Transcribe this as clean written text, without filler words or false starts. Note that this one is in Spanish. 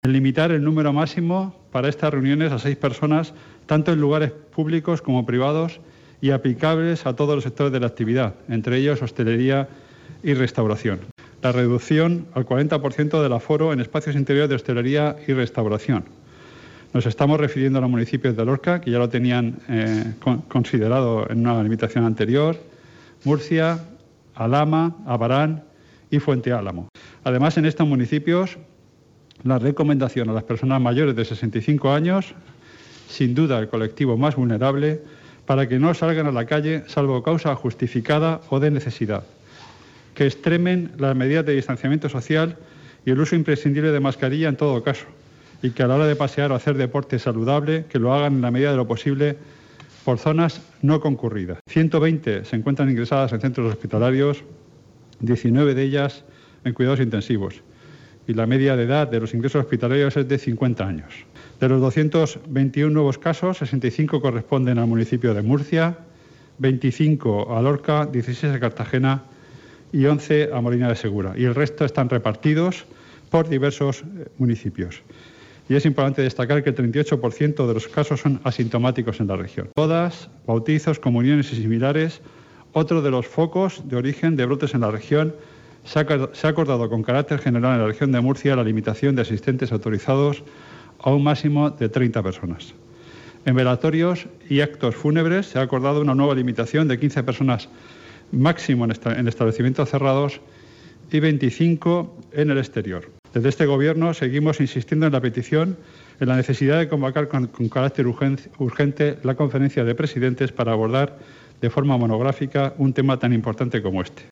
en limitar el número máximo para estas reuniones a 6 personas, tanto en lugares públicos como privados y aplicables a todos los sectores de la actividad, entre ellos hostelería y restauración. La reducción al 40% del aforo en espacios interiores de hostelería y restauración. Nos estamos refiriendo a los municipios de Lorca, que ya lo tenían considerado en una limitación anterior, Murcia, Alhama, Abarán y Fuente Álamo. Además, en estos municipios, la recomendación a las personas mayores de 65 años, sin duda el colectivo más vulnerable, para que no salgan a la calle salvo causa justificada o de necesidad, que extremen las medidas de distanciamiento social y el uso imprescindible de mascarilla en todo caso, y que a la hora de pasear o hacer deporte saludable, que lo hagan en la medida de lo posible por zonas no concurridas. 120 se encuentran ingresadas en centros hospitalarios, 19 de ellas en cuidados intensivos, y la media de edad de los ingresos hospitalarios es de 50 años. De los 221 nuevos casos, 65 corresponden al municipio de Murcia, 25 a Lorca, 16 a Cartagena y 11 a Molina de Segura. Y el resto están repartidos por diversos municipios. Y es importante destacar que el 38% de los casos son asintomáticos en la región. Bodas, bautizos, comuniones y similares, otro de los focos de origen de brotes en la región. Se ha acordado con carácter general en la región de Murcia la limitación de asistentes autorizados a un máximo de 30 personas. En velatorios y actos fúnebres se ha acordado una nueva limitación de 15 personas máximo en establecimientos cerrados y 25 en el exterior. Desde este Gobierno seguimos insistiendo en la petición, en la necesidad de convocar con carácter urgente la conferencia de presidentes para abordar de forma monográfica un tema tan importante como este.